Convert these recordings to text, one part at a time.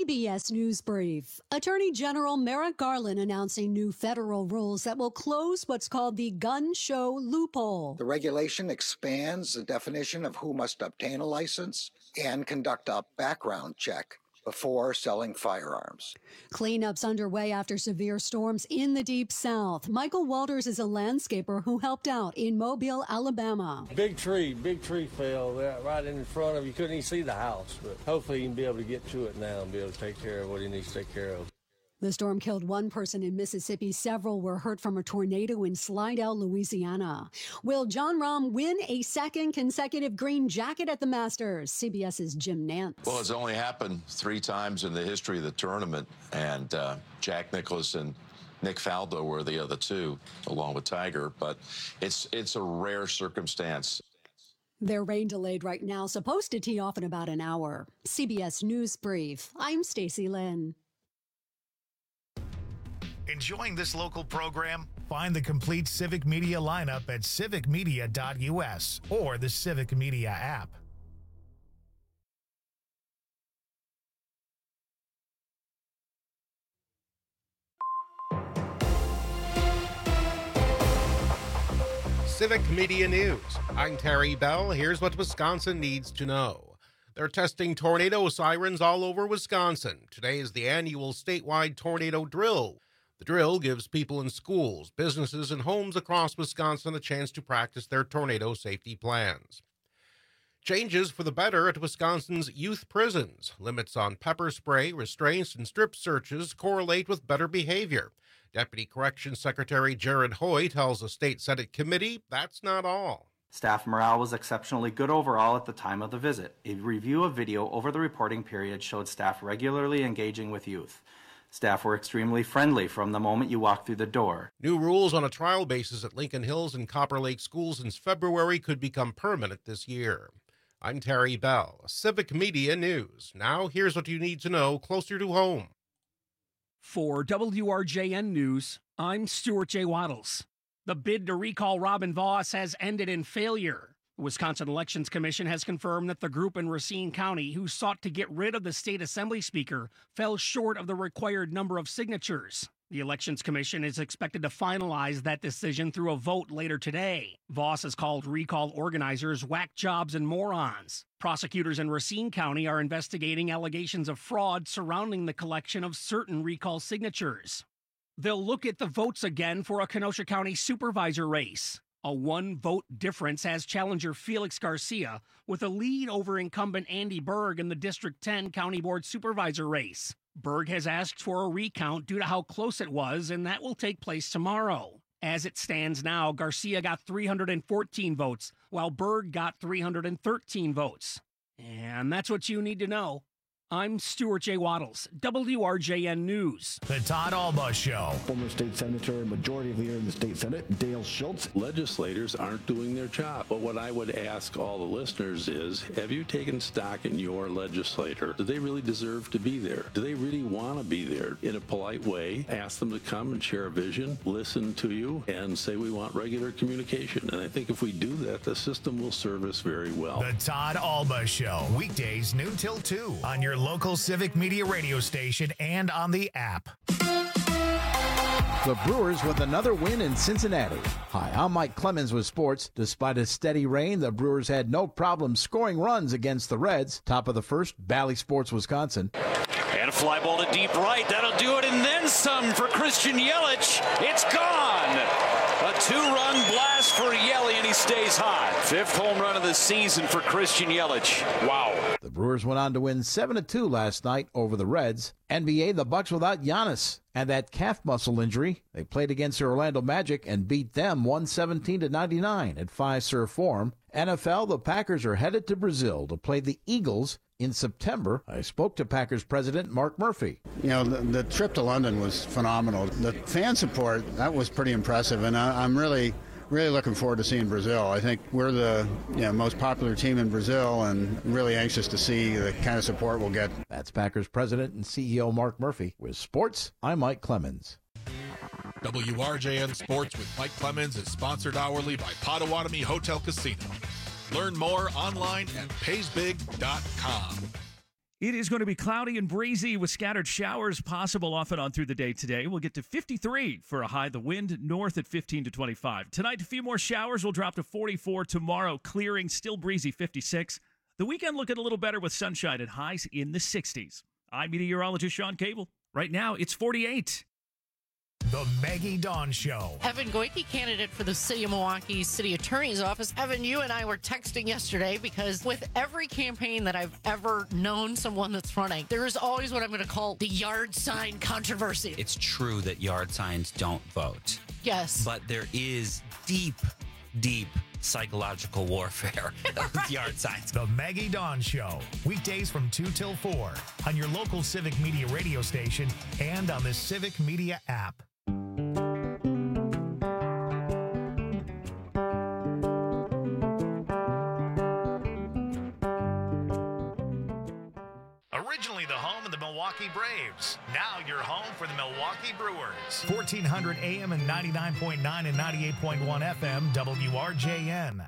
CBS News Brief. Attorney General Merrick Garland announcing new federal rules that will close what's called the gun show loophole. The regulation expands the definition of who must obtain a license and conduct a background check before selling firearms. Cleanups underway after severe storms in the Deep South. Michael Walters is a landscaper who helped out in Mobile, Alabama. Big tree fell right in front of you. Couldn't even see the house, but hopefully he can be able to get to it now and be able to take care of what he needs to take care of. The storm killed one person in Mississippi. Several were hurt from a tornado in Slidell, Louisiana. Will Jon Rahm win a second consecutive green jacket at the Masters? CBS's Jim Nantz. Well, it's only happened 3 times in the history of the tournament, and Jack Nicklaus and Nick Faldo were the other 2, along with Tiger. But it's a rare circumstance. Their rain delayed right now, supposed to tee off in about an hour. CBS News Brief. I'm Stacey Lynn. Enjoying this local program? Find the complete Civic Media lineup at civicmedia.us or the Civic Media app. Civic Media News. I'm Terry Bell. Here's what Wisconsin needs to know. They're testing tornado sirens all over Wisconsin. Today is the annual statewide tornado drill. The drill gives people in schools, businesses, and homes across Wisconsin a chance to practice their tornado safety plans. Changes for the better at Wisconsin's youth prisons. Limits on pepper spray, restraints, and strip searches correlate with better behavior. Deputy Corrections Secretary Jared Hoy tells a state Senate committee that's not all. Staff morale was exceptionally good overall at the time of the visit. A review of video over the reporting period showed staff regularly engaging with youth. Staff were extremely friendly from the moment you walked through the door. New rules on a trial basis at Lincoln Hills and Copper Lake schools since February could become permanent this year. I'm Terry Bell, Civic Media News. Now here's what you need to know closer to home. For WRJN News, I'm Stuart J. Waddles. The bid to recall Robin Vos has ended in failure. The Wisconsin Elections Commission has confirmed that the group in Racine County who sought to get rid of the state assembly speaker fell short of the required number of signatures. The Elections Commission is expected to finalize that decision through a vote later today. Vos has called recall organizers whack jobs and morons. Prosecutors in Racine County are investigating allegations of fraud surrounding the collection of certain recall signatures. They'll look at the votes again for a Kenosha County supervisor race. A 1-vote difference has challenger Felix Garcia with a lead over incumbent Andy Berg in the District 10 County Board Supervisor race. Berg has asked for a recount due to how close it was, and that will take place tomorrow. As it stands now, Garcia got 314 votes, while Berg got 313 votes. And that's what you need to know. I'm Stuart J. Waddles, WRJN News. The Todd Alba Show. Former state senator and majority leader in the state senate, Dale Schultz. Legislators aren't doing their job. But what I would ask all the listeners is, have you taken stock in your legislator? Do they really deserve to be there? Do they really want to be there? In a polite way, ask them to come and share a vision, listen to you, and say we want regular communication. And I think if we do that, the system will serve us very well. The Todd Alba Show. Weekdays noon till 2 on your local Civic Media radio station and on the app. The Brewers with another win in Cincinnati. Hi, I'm Mike Clemens with sports. Despite a steady rain, the Brewers had no problem scoring runs against the Reds. Top of the first, Bally Sports, Wisconsin. And a fly ball to deep right. That'll do it, and then some for Christian Yelich. It's gone. A 2-run blast for Yelich, and he stays hot. 5th home run of the season for Christian Yelich. Wow. The Brewers went on to win 7-2 last night over the Reds. NBA, the Bucks without Giannis and that calf muscle injury. They played against the Orlando Magic and beat them 117-99 at Fiserv Forum. NFL, the Packers are headed to Brazil to play the Eagles in September. I spoke to Packers president Mark Murphy. You know, the trip to London was phenomenal. The fan support, that was pretty impressive, and I'm really looking forward to seeing Brazil. I think we're the most popular team in Brazil, and really anxious to see the kind of support we'll get. That's Packers president and CEO Mark Murphy. With sports, I'm Mike Clemens. WRJN Sports with Mike Clemens is sponsored hourly by Potawatomi Hotel Casino. Learn more online at paysbig.com. It is going to be cloudy and breezy with scattered showers possible off and on through the day today. We'll get to 53 for a high. The wind north at 15 to 25. Tonight, a few more showers. Will drop to 44. Tomorrow, clearing, still breezy, 56. The weekend looking a little better with sunshine and highs in the 60s. I'm meteorologist Sean Cable. Right now, it's 48. The Maggie Dawn Show. Evan Goyke, candidate for the City of Milwaukee City Attorney's Office. Evan, you and I were texting yesterday because with every campaign that I've ever known someone that's running, there is always what I'm going to call the yard sign controversy. It's true that yard signs don't vote. Yes. But there is deep psychological warfare with yard signs. The Maggie Dawn Show. Weekdays from 2 till 4 on your local Civic Media radio station and on the Civic Media app. Originally the home of the Milwaukee Braves. Now you're home for the Milwaukee Brewers. 1400 AM and 99.9 and 98.1 FM WRJN.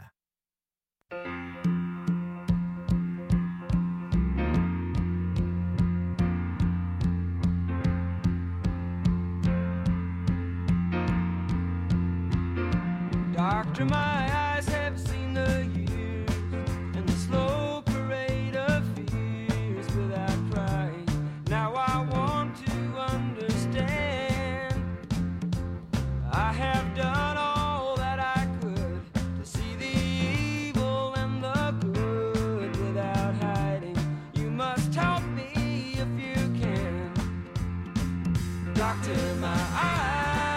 Doctor, my eyes have seen the years and the slow parade of fears without crying. Now I want to understand. I have done all that I could to see the evil and the good without hiding. You must help me if you can. Doctor, my eyes.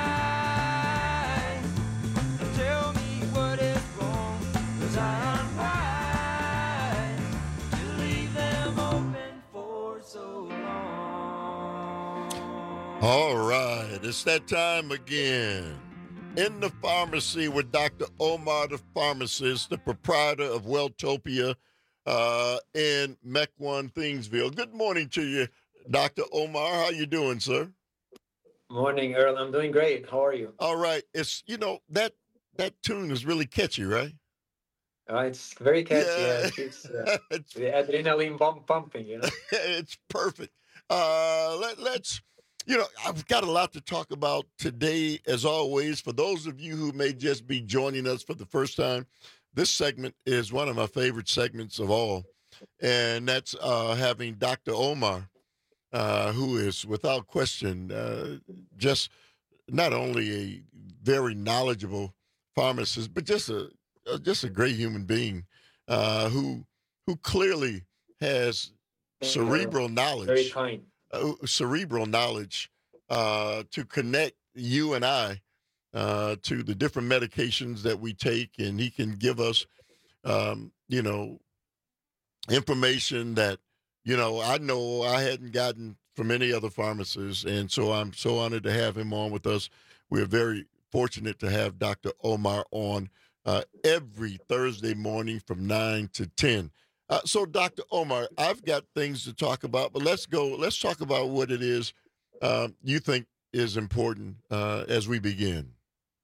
All right, it's that time again. In the pharmacy with Dr. Omar, the pharmacist, the proprietor of Welltopia in Mequon, Thingsville. Good morning to you, Dr. Omar. How you doing, sir? Morning, Earl. I'm doing great. How are you? All right. It's, that tune is really catchy, right? It's very catchy. Yeah. It keeps the adrenaline pumping, It's perfect. Let's... I've got a lot to talk about today, as always. For those of you who may just be joining us for the first time, this segment is one of my favorite segments of all, and that's having Dr. Omar, who is, without question, just not only a very knowledgeable pharmacist, but just a great human being who clearly has cerebral knowledge. Very kind. Cerebral knowledge to connect you and I to the different medications that we take, and he can give us, information that, I know I hadn't gotten from any other pharmacist, and so I'm so honored to have him on with us. We're very fortunate to have Dr. Omar on every Thursday morning from 9 to 10. So, Dr. Omar, I've got things to talk about, but let's talk about what it is you think is important as we begin.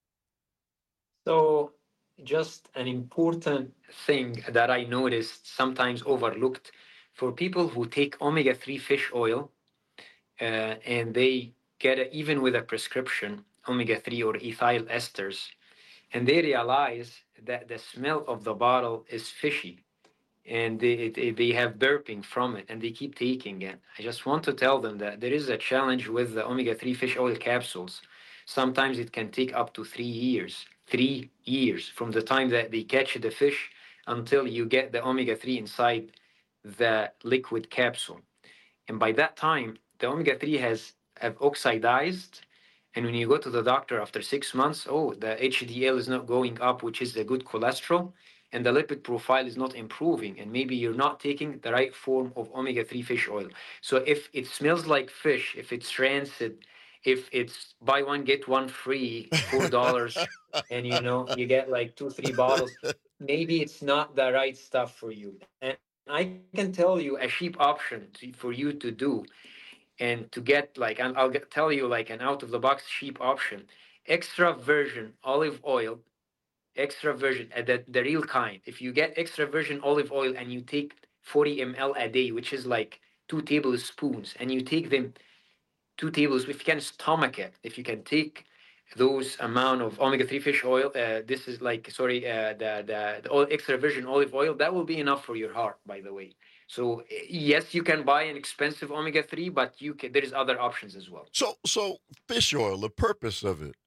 So, just an important thing that I noticed, sometimes overlooked, for people who take omega-3 fish oil and they get it even with a prescription, omega-3 or ethyl esters, and they realize that the smell of the bottle is fishy. And they have burping from it, and they keep taking it. I just want to tell them that there is a challenge with the omega-3 fish oil capsules. Sometimes it can take up to 3 years. 3 years from the time that they catch the fish until you get the omega-3 inside the liquid capsule. And by that time, the omega-3 have oxidized. And when you go to the doctor after 6 months, the HDL is not going up, which is the good cholesterol, and the lipid profile is not improving, and maybe you're not taking the right form of omega-3 fish oil. So if it smells like fish, if it's rancid, if it's buy one, get one free, $4, and you get like 2-3 bottles, maybe it's not the right stuff for you. And I can tell you a cheap option for you to do, and to get tell you like an out-of-the-box cheap option. Extra virgin olive oil, extra virgin, the real kind. If you get extra virgin olive oil and you take 40 ml a day, which is like 2 tablespoons, and you take them 2 tablespoons. If you can stomach it, if you can take those amount of omega-3 fish oil, this is like, the extra virgin olive oil, that will be enough for your heart, by the way. So yes, you can buy an expensive omega-3, but there is other options as well. So fish oil, the purpose of it?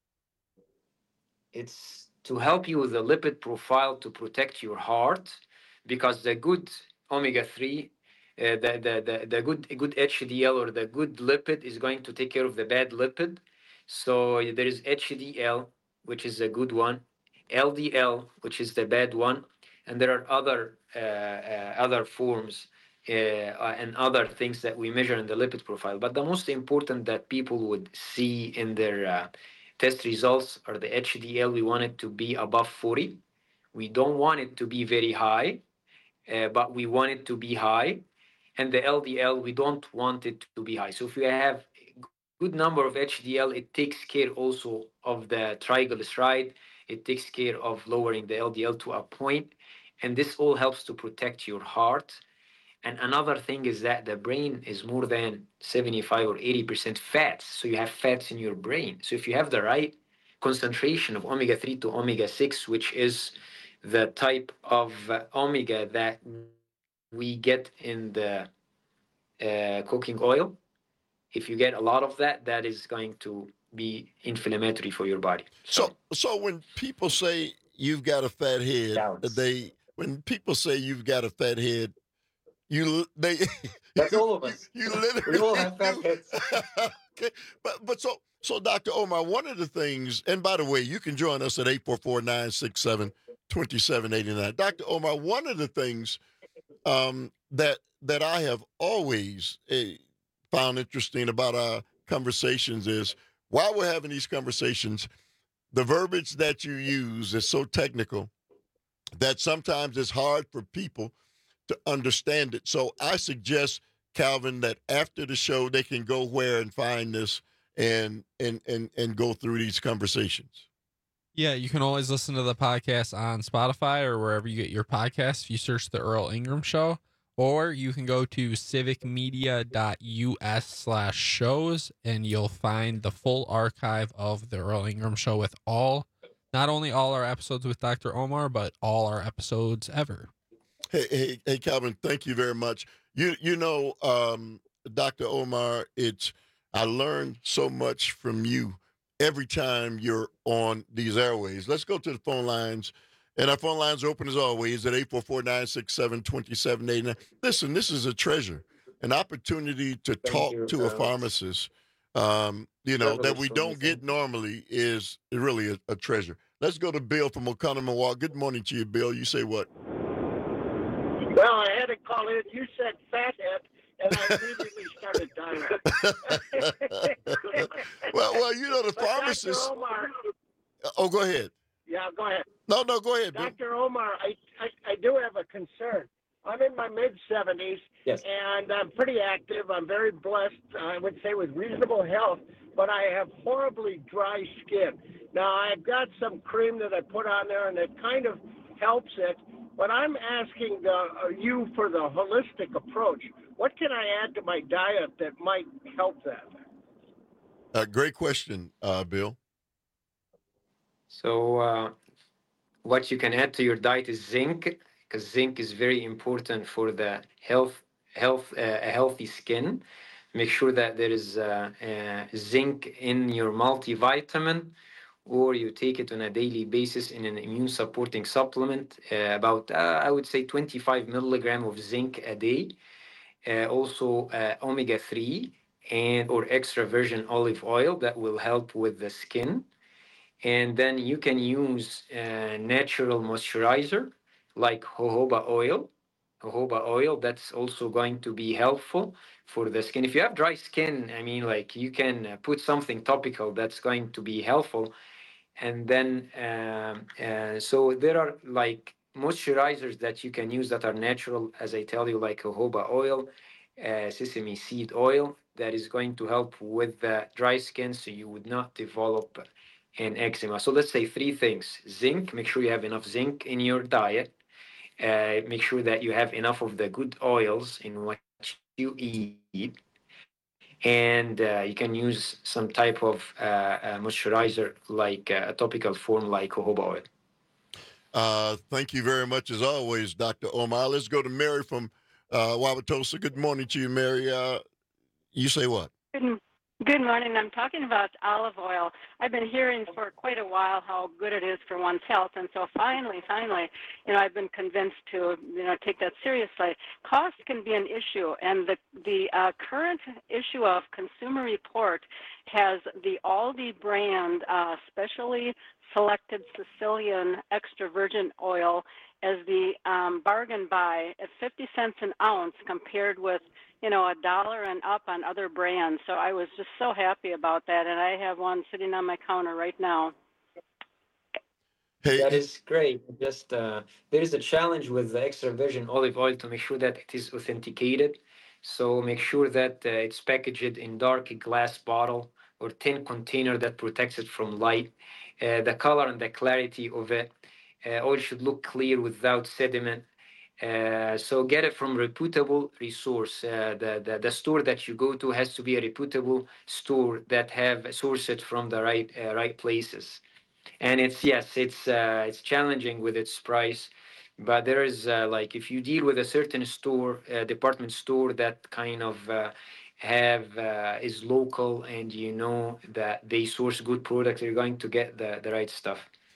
It's to help you with the lipid profile to protect your heart, because the good omega-3, the good HDL or the good lipid is going to take care of the bad lipid. So there is HDL, which is a good one, LDL, which is the bad one, and there are other forms and other things that we measure in the lipid profile. But the most important that people would see in their test results are the HDL. We want it to be above 40. We don't want it to be very high, but we want it to be high. And the LDL, we don't want it to be high. So if we have good number of HDL, it takes care also of the triglyceride. It takes care of lowering the LDL to a point, and this all helps to protect your heart. And another thing is that the brain is more than 75 or 80% fats, so you have fats in your brain. So if you have the right concentration of omega-3 to omega-6, which is the type of omega that we get in the cooking oil, if you get a lot of that, that is going to be inflammatory for your body. So when people say you've got a fat head, when people say you've got a fat head, that's all of us. You literally, we all have fat heads. Okay, but so Dr. Omar, one of the things, and by the way, you can join us at 844-967-2789. Dr. Omar, one of the things that I have always found interesting about our conversations is, while we're having these conversations, the verbiage that you use is so technical that sometimes it's hard for people to understand it. So I suggest, Calvin, that after the show they can go where and find this and go through these conversations. Yeah, you can always listen to the podcast on Spotify or wherever you get your podcasts. If you search the Earl Ingram Show, or you can go to civicmedia.us/shows and you'll find the full archive of the Earl Ingram Show with not only all our episodes with Dr. Omar, but all our episodes ever. Hey, Calvin, thank you very much. You know, Dr. Omar, I learned so much from you every time you're on these airways. Let's go to the phone lines. And our phone lines are open as always at 844-967-2789. Listen, this is a treasure, an opportunity to talk to a pharmacist, that we don't get normally is really a treasure. Let's go to Bill from O'Connor, Milwaukee. Good morning to you, Bill. You say what? Well, I had to call in. You said fathead, and I immediately started dying. well, the pharmacist. Dr. Omar. Oh, go ahead. Yeah, go ahead. No, go ahead. Dr. Omar, I do have a concern. I'm in my mid-70s, yes, and I'm pretty active. I'm very blessed, I would say, with reasonable health, but I have horribly dry skin. Now, I've got some cream that I put on there, and it kind of helps it, but I'm asking you for the holistic approach. What can I add to my diet that might help that? Great question, Bill. So what you can add to your diet is zinc, because zinc is very important for the a healthy skin. Make sure that there is zinc in your multivitamin, or you take it on a daily basis in an immune supporting supplement, about I would say 25 milligram of zinc a day. Also omega-3 or extra virgin olive oil that will help with the skin. And then you can use natural moisturizer like jojoba oil. Jojoba oil, that's also going to be helpful for the skin. If you have dry skin, you can put something topical that's going to be helpful. And then, so there are like moisturizers that you can use that are natural, as I tell you, like jojoba oil, sesame seed oil, that is going to help with the dry skin so you would not develop an eczema. So let's say 3 things. Zinc, make sure you have enough zinc in your diet. Make sure that you have enough of the good oils in what you eat. And you can use some type of moisturizer like a topical form like jojoba oil. Thank you very much, as always, Dr. Omar. Let's go to Mary from Wauwatosa. Good morning to you, Mary. You say what? Good morning. I'm talking about olive oil. I've been hearing for quite a while how good it is for one's health, and so finally, I've been convinced to, take that seriously. Cost can be an issue, and the current issue of Consumer Report has the Aldi brand, specially selected Sicilian extra virgin oil as the bargain buy at 50 cents an ounce compared with $1 and up on other brands. So I was just so happy about that, and I have one sitting on my counter right now. That is great. Just there is a challenge with the extra virgin olive oil to make sure that it is authenticated. So make sure that it's packaged in dark glass bottle or tin container that protects it from light. The color and the clarity of it. Oil should look clear without sediment. So get it from reputable resource. The store that you go to has to be a reputable store that have sourced it from the right places. And it's challenging with its price, but there is if you deal with a certain store, department store that kind of is local, and that they source good products, you're going to get the right stuff.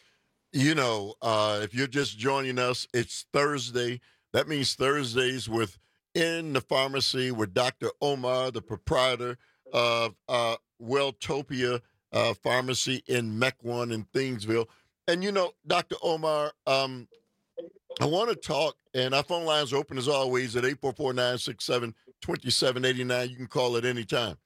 If you're just joining us, it's Thursday. That means Thursdays in the pharmacy with Dr. Omar, the proprietor of Welltopia Pharmacy in Mequon in Thingsville. And, Dr. Omar, I want to talk, and our phone lines are open as always at 844-967-2789. You can call at any time.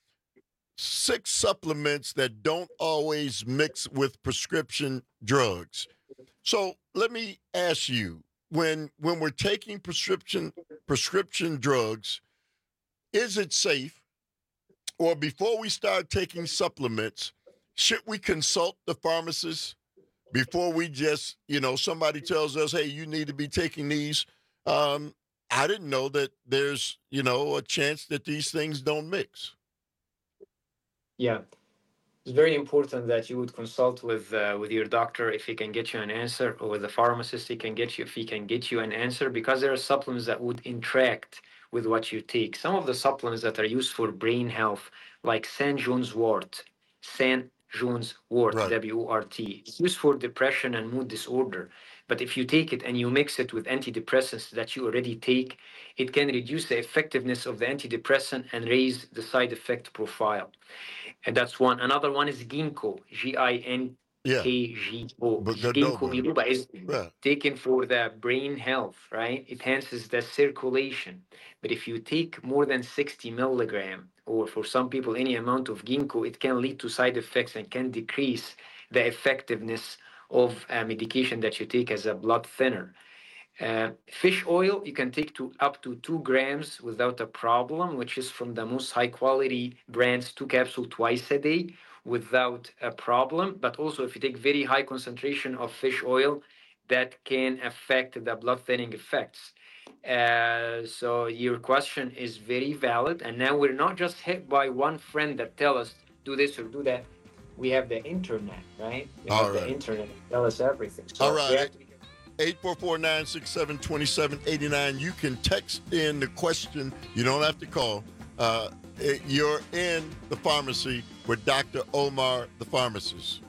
6 supplements that don't always mix with prescription drugs. So let me ask you, when we're taking prescription drugs, is it safe, or before we start taking supplements, should we consult the pharmacist before we just, somebody tells us, hey, you need to be taking these? I didn't know that there's, a chance that these things don't mix. Yeah, it's very important that you would consult with your doctor if he can get you an answer, or with the pharmacist if he can get you an answer, because there are supplements that would interact with what you take. Some of the supplements that are used for brain health, like St. John's wort, right. W-O-R-T. It's used for depression and mood disorder. But if you take it and you mix it with antidepressants that you already take, it can reduce the effectiveness of the antidepressant and raise the side effect profile. And that's one. Another one is ginkgo, G-I-N-K-G-O. Ginkgo biloba is taken for the brain health, right? It enhances the circulation. But if you take more than 60 milligram, or for some people any amount of ginkgo, it can lead to side effects and can decrease the effectiveness of medication that you take as a blood thinner. Fish oil, you can take up to 2 grams without a problem, which is from the most high quality brands, 2 capsules twice a day without a problem. But also if you take very high concentration of fish oil, that can affect the blood thinning effects. So your question is very valid. And now we're not just hit by one friend that tell us do this or do that. We have the internet, right? The internet tell us everything. So all right. 844-967-2789. You can text in the question. You don't have to call. You're in the pharmacy with Dr. Omar, the pharmacist.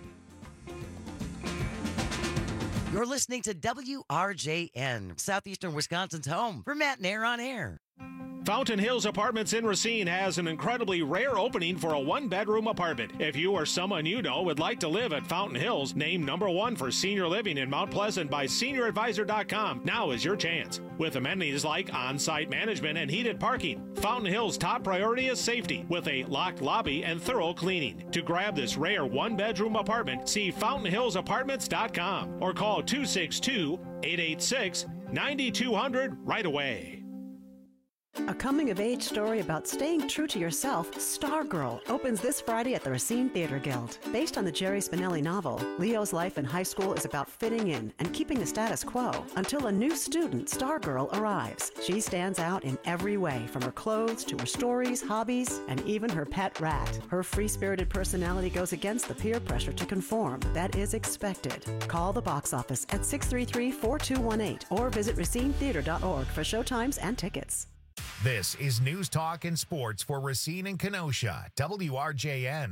You're listening to WRJN, Southeastern Wisconsin's home for Matt Nair on Air. Fountain Hills Apartments in Racine has an incredibly rare opening for a one-bedroom apartment. If you or someone you know would like to live at Fountain Hills, named #1 for senior living in Mount Pleasant by SeniorAdvisor.com, now is your chance. With amenities like on-site management and heated parking, Fountain Hills' top priority is safety, with a locked lobby and thorough cleaning. To grab this rare one-bedroom apartment, see FountainHillsApartments.com or call 262-886-9200 right away. A coming-of-age story about staying true to yourself, Stargirl, opens this Friday at the Racine Theater Guild. Based on the Jerry Spinelli novel, Leo's life in high school is about fitting in and keeping the status quo until a new student, Stargirl, arrives. She stands out in every way, from her clothes to her stories, hobbies, and even her pet rat. Her free-spirited personality goes against the peer pressure to conform. That is expected. Call the box office at 633-4218 or visit racinetheater.org for showtimes and tickets. This is News Talk and Sports for Racine and Kenosha, WRJN.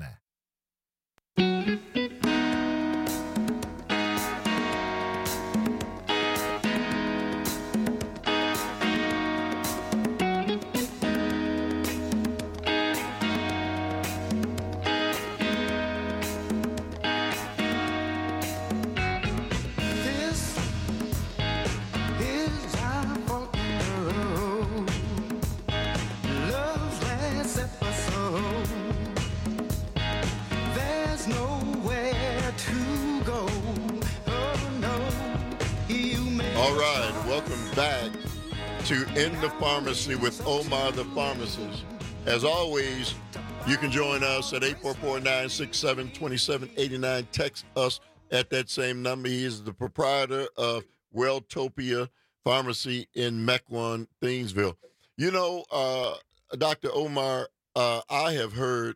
All right, welcome back to In the Pharmacy with Omar the Pharmacist. As always, you can join us at 844-967-2789. Text us at that same number. He is the proprietor of Welltopia Pharmacy in Mequon, Thingsville. You know, Dr. Omar, I have heard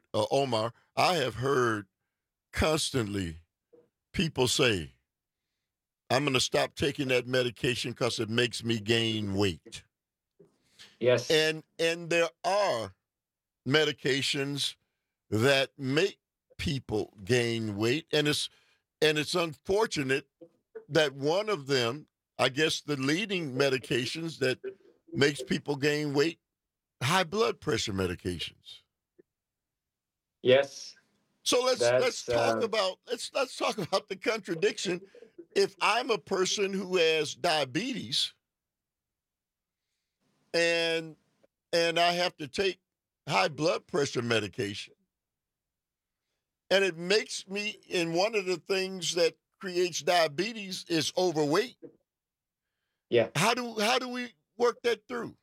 constantly people say, I'm going to stop taking that medication because it makes me gain weight. Yes. And there are medications that make people gain weight, and it's unfortunate that one of them, I guess the leading medications that makes people gain weight, high blood pressure medications. Yes. So let's talk about the contradiction. If I'm a person who has diabetes and I have to take high blood pressure medication, and it makes me, and one of the things that creates diabetes is overweight. Yeah. How do we work that through?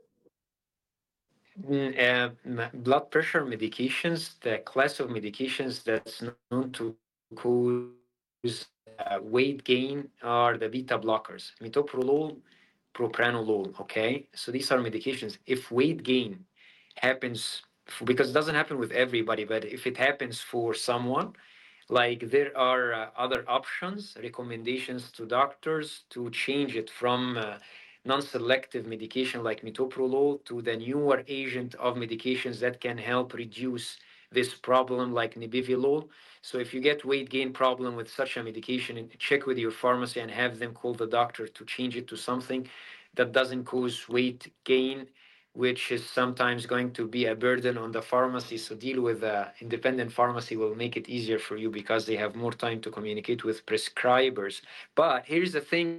Blood pressure medications, the class of medications that's known to cause weight gain are the beta blockers, metoprolol, propranolol. Okay, so these are medications. If weight gain happens, because it doesn't happen with everybody, but if it happens for someone, like there are other options, recommendations to doctors to change it from non-selective medication like metoprolol to the newer agent of medications that can help reduce this problem like nebivolol. So if you get weight gain problem with such a medication, check with your pharmacy and have them call the doctor to change it to something that doesn't cause weight gain, which is sometimes going to be a burden on the pharmacy. So deal with the independent pharmacy will make it easier for you because they have more time to communicate with prescribers. But here's the thing,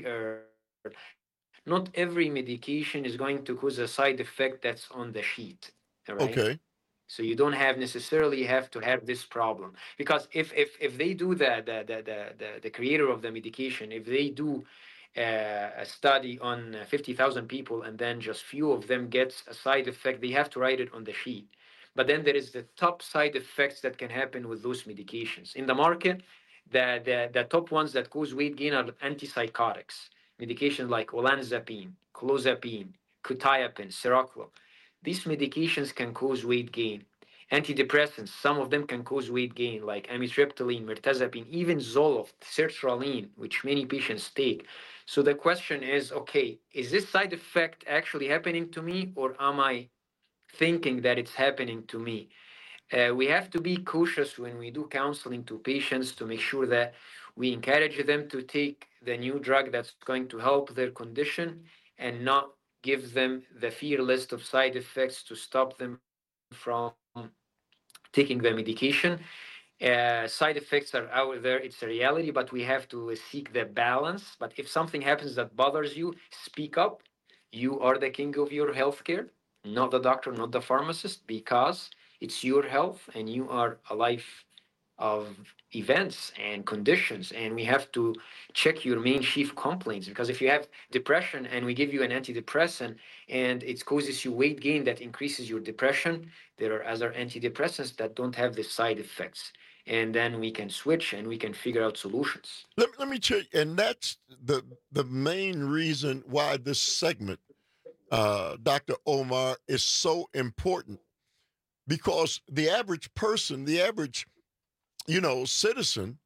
not every medication is going to cause a side effect that's on the sheet. All right? Okay. So you don't necessarily have to have this problem, because if they do the creator of the medication, if they do a study on 50,000 people and then just few of them gets a side effect, they have to write it on the sheet. But then there is the top side effects that can happen with those medications in the market. The top ones that cause weight gain are antipsychotics, medications like olanzapine, clozapine, quetiapine, Seroquel. These medications can cause weight gain. Antidepressants, some of them can cause weight gain, like amitriptyline, mirtazapine, even Zoloft, sertraline, which many patients take. So the question is, okay, is this side effect actually happening to me, or am I thinking that it's happening to me? We have to be cautious when we do counseling to patients to make sure that we encourage them to take the new drug that's going to help their condition and not give them the fear list of side effects to stop them from taking the medication. Side effects are out there, it's a reality, but we have to seek the balance. But if something happens that bothers you, speak up. You are the king of your healthcare, not the doctor, not the pharmacist, because it's your health and you are alive events and conditions, and we have to check your main chief complaints, because if you have depression and we give you an antidepressant and it causes you weight gain that increases your depression, there are other antidepressants that don't have the side effects, and then we can switch and we can figure out solutions. Let me tell you, and that's the main reason why this segment, Dr. Omar, is so important, because the average person, the average citizen,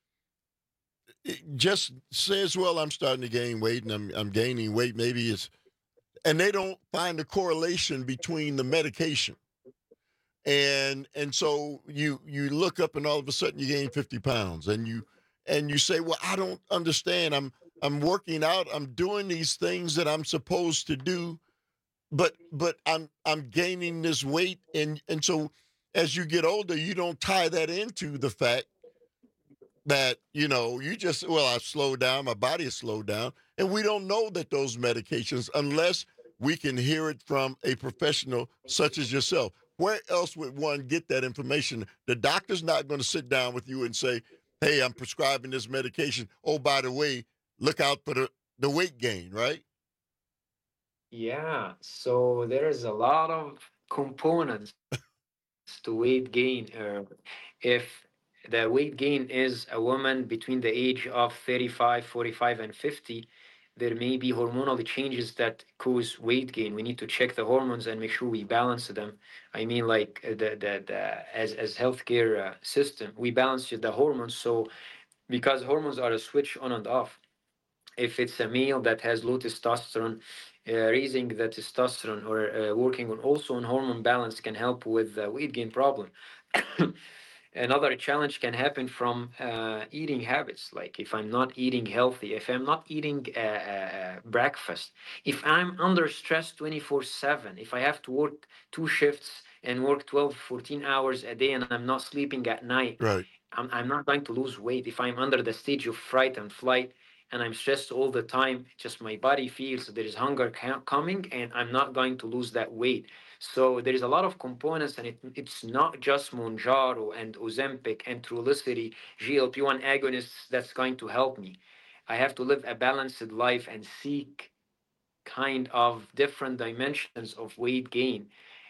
it just says, well, I'm starting to gain weight and I'm gaining weight. Maybe it's, and they don't find a correlation between the medication. And so you look up and all of a sudden you gain 50 pounds and you say, well, I don't understand. I'm working out. I'm doing these things that I'm supposed to do, but I'm gaining this weight. And so as you get older, you don't tie that into the fact that, you just, well, I've slowed down, my body has slowed down. And we don't know that those medications, unless we can hear it from a professional such as yourself. Where else would one get that information? The doctor's not going to sit down with you and say, hey, I'm prescribing this medication. Oh, by the way, look out for the weight gain, right? Yeah, so there is a lot of components to weight gain. If the weight gain is a woman between the age of 35, 45, and 50, there may be hormonal changes that cause weight gain. We need to check the hormones and make sure we balance them. I mean, like as healthcare system, we balance the hormones. So because hormones are a switch on and off. If it's a male that has low testosterone, raising the testosterone or working on hormone balance can help with the weight gain problem. Another challenge can happen from eating habits. Like if I'm not eating healthy, if I'm not eating breakfast, if I'm under stress 24/7, if I have to work 2 shifts and work 12, 14 hours a day and I'm not sleeping at night, right, I'm not going to lose weight. If I'm under the stage of fright and flight and I'm stressed all the time, just my body feels there is hunger coming and I'm not going to lose that weight. So there is a lot of components, and it's not just Mounjaro and Ozempic and Trulicity, GLP-1 agonists that's going to help me. I have to live a balanced life and seek kind of different dimensions of weight gain.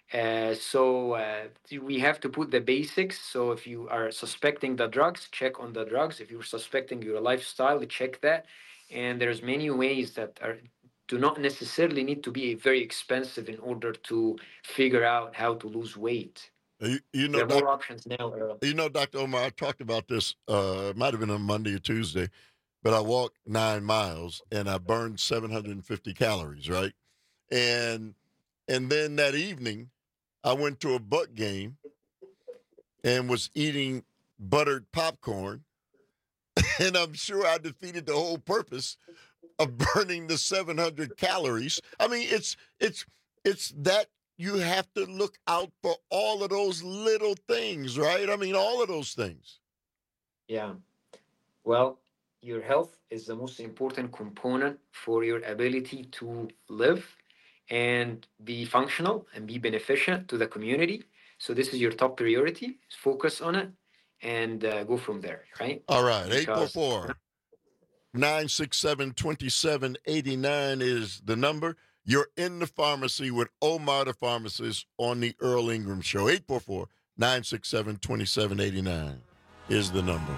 So we have to put the basics. So if you are suspecting the drugs, check on the drugs. If you're suspecting your lifestyle, check that. And there's many ways that do not necessarily need to be very expensive in order to figure out how to lose weight. There are more options now. Dr. Omar, I talked about this, it might have been on Monday or Tuesday, but I walked 9 miles and I burned 750 calories, right? And then that evening, I went to a Buck game and was eating buttered popcorn, and I'm sure I defeated the whole purpose of burning the 700 calories. I mean, it's that you have to look out for all of those little things, right? I mean, all of those things. Yeah. Well, your health is the most important component for your ability to live and be functional and be beneficent to the community. So this is your top priority. Focus on it and go from there, right? All right. 844-967-2789 is the number. You're in the pharmacy with Omar the pharmacist on the Earl Ingram Show. 844-967-2789 is the number.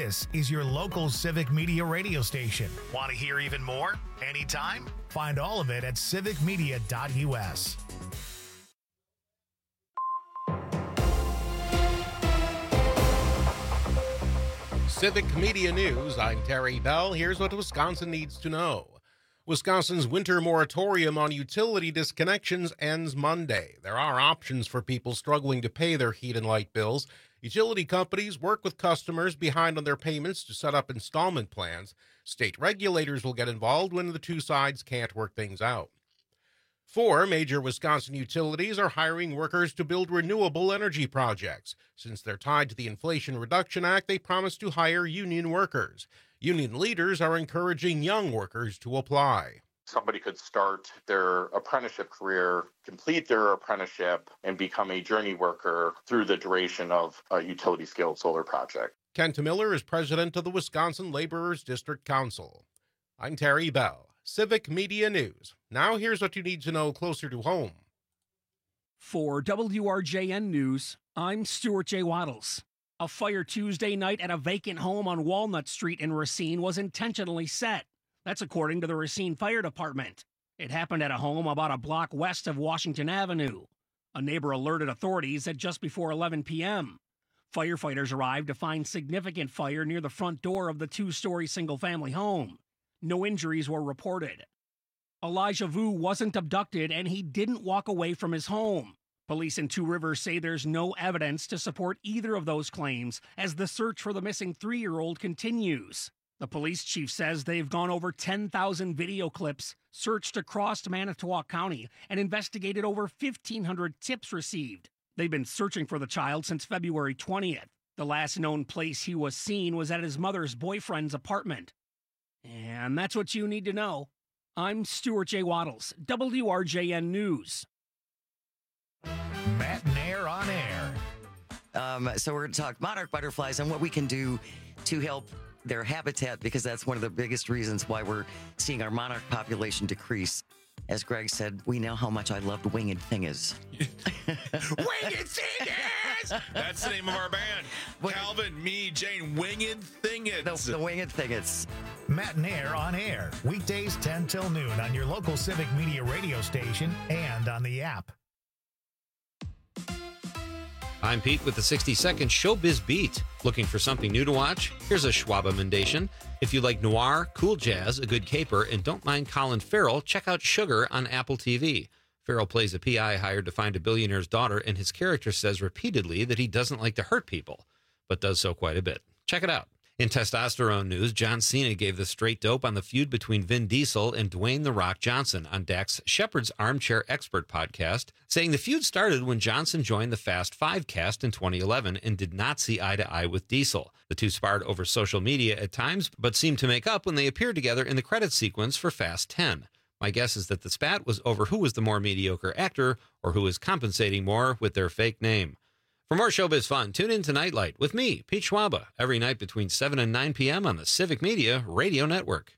This is your local Civic Media radio station. Want to hear even more? Anytime? Find all of it at civicmedia.us. Civic Media News, I'm Terry Bell. Here's what Wisconsin needs to know. Wisconsin's winter moratorium on utility disconnections ends Monday. There are options for people struggling to pay their heat and light bills. Utility companies work with customers behind on their payments to set up installment plans. State regulators will get involved when the two sides can't work things out. 4 major Wisconsin utilities are hiring workers to build renewable energy projects. Since they're tied to the Inflation Reduction Act, they promise to hire union workers. Union leaders are encouraging young workers to apply. Somebody could start their apprenticeship career, complete their apprenticeship, and become a journey worker through the duration of a utility-scaled solar project. Kent Miller is president of the Wisconsin Laborers District Council. I'm Terry Bell, Civic Media News. Now here's what you need to know closer to home. For WRJN News, I'm Stuart J. Waddles. A fire Tuesday night at a vacant home on Walnut Street in Racine was intentionally set. That's according to the Racine Fire Department. It happened at a home about a block west of Washington Avenue. A neighbor alerted authorities at just before 11 p.m. Firefighters arrived to find significant fire near the front door of the 2-story single-family home. No injuries were reported. Elijah Vu wasn't abducted and he didn't walk away from his home. Police in Two Rivers say there's no evidence to support either of those claims as the search for the missing 3-year-old continues. The police chief says they've gone over 10,000 video clips, searched across Manitowoc County, and investigated over 1,500 tips received. They've been searching for the child since February 20th. The last known place he was seen was at his mother's boyfriend's apartment. And that's what you need to know. I'm Stuart J. Waddles, WRJN News. Matt Nair on air. So we're going to talk monarch butterflies and what we can do to help their habitat, because that's one of the biggest reasons why we're seeing our monarch population decrease. As Greg said, we know how much I loved Winged Thingers. Winged Thingers! That's the name of our band. Calvin, me, Jane, Winged Thingers. The Winged Thingers. Matt Nair on air. Weekdays 10 till noon on your local Civic Media radio station and on the app. I'm Pete with the 60-second Showbiz Beat. Looking for something new to watch? Here's a Schwab commendation. If you like noir, cool jazz, a good caper, and don't mind Colin Farrell, check out Sugar on Apple TV. Farrell plays a PI hired to find a billionaire's daughter, and his character says repeatedly that he doesn't like to hurt people, but does so quite a bit. Check it out. In testosterone news, John Cena gave the straight dope on the feud between Vin Diesel and Dwayne "The Rock" Johnson on Dax Shepard's Armchair Expert podcast, saying the feud started when Johnson joined the Fast Five cast in 2011 and did not see eye to eye with Diesel. The two sparred over social media at times, but seemed to make up when they appeared together in the credit sequence for Fast 10. My guess is that the spat was over who was the more mediocre actor or who is compensating more with their fake name. For more showbiz fun, tune in to Nightlight with me, Pete Schwaba, every night between 7 and 9 p.m. on the Civic Media Radio Network.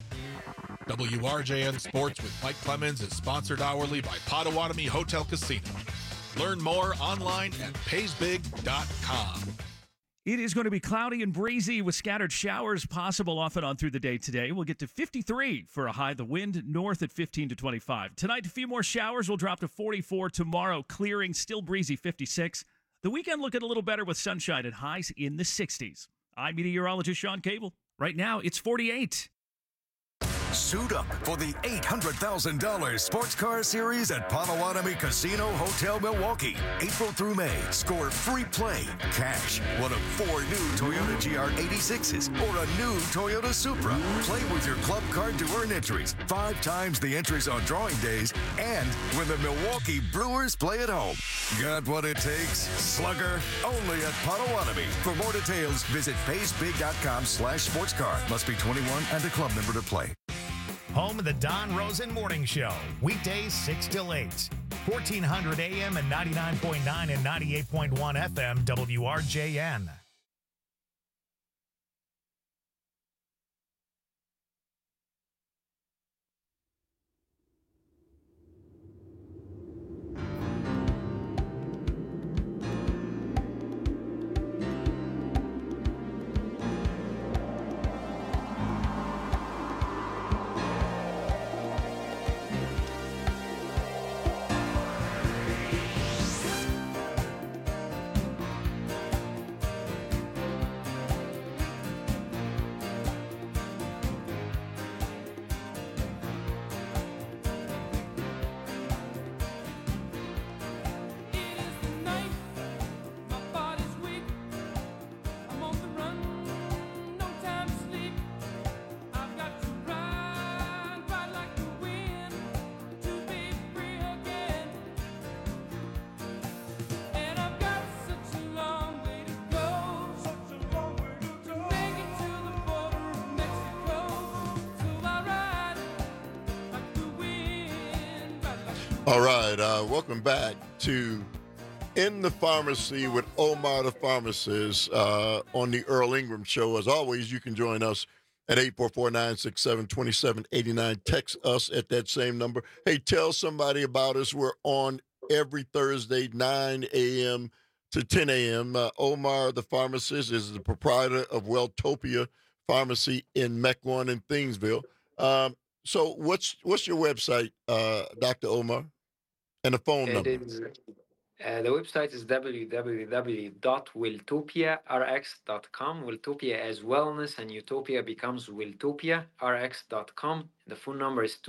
WRJN Sports with Mike Clemens is sponsored hourly by Potawatomi Hotel Casino. Learn more online at paysbig.com. It is going to be cloudy and breezy with scattered showers possible off and on through the day today. We'll get to 53 for a high. The wind north at 15 to 25. Tonight, a few more showers. We'll drop to 44. Tomorrow, clearing, still breezy, 56. The weekend looking a little better with sunshine and highs in the 60s. I'm meteorologist Sean Cable. Right now, it's 48. Suit up for the $800,000 Sports Car Series at Potawatomi Casino Hotel Milwaukee. April through May, score free play, cash, one of 4 new Toyota GR86s or a new Toyota Supra. Play with your club card to earn entries, 5 times the entries on drawing days, and when the Milwaukee Brewers play at home. Got what it takes? Slugger, only at Potawatomi. For more details, visit paysbig.com/sportscar. Must be 21 and a club member to play. Home of the Don Rosen Morning Show. Weekdays 6 till 8. 1400 AM and 99.9 and 98.1 FM WRJN. All right, welcome back to In the Pharmacy with Omar the Pharmacist on the Earl Ingram Show. As always, you can join us at 844-967-2789. Text us at that same number. Hey, tell somebody about us. We're on every Thursday, 9 a.m. to 10 a.m. Omar the Pharmacist is the proprietor of Welltopia Pharmacy in Mequon and Thingsville. So what's your website, Dr. Omar? And the phone number. The website is www.wiltopiarx.com. Wiltopia as wellness, and utopia becomes wiltopiarx.com. The phone number is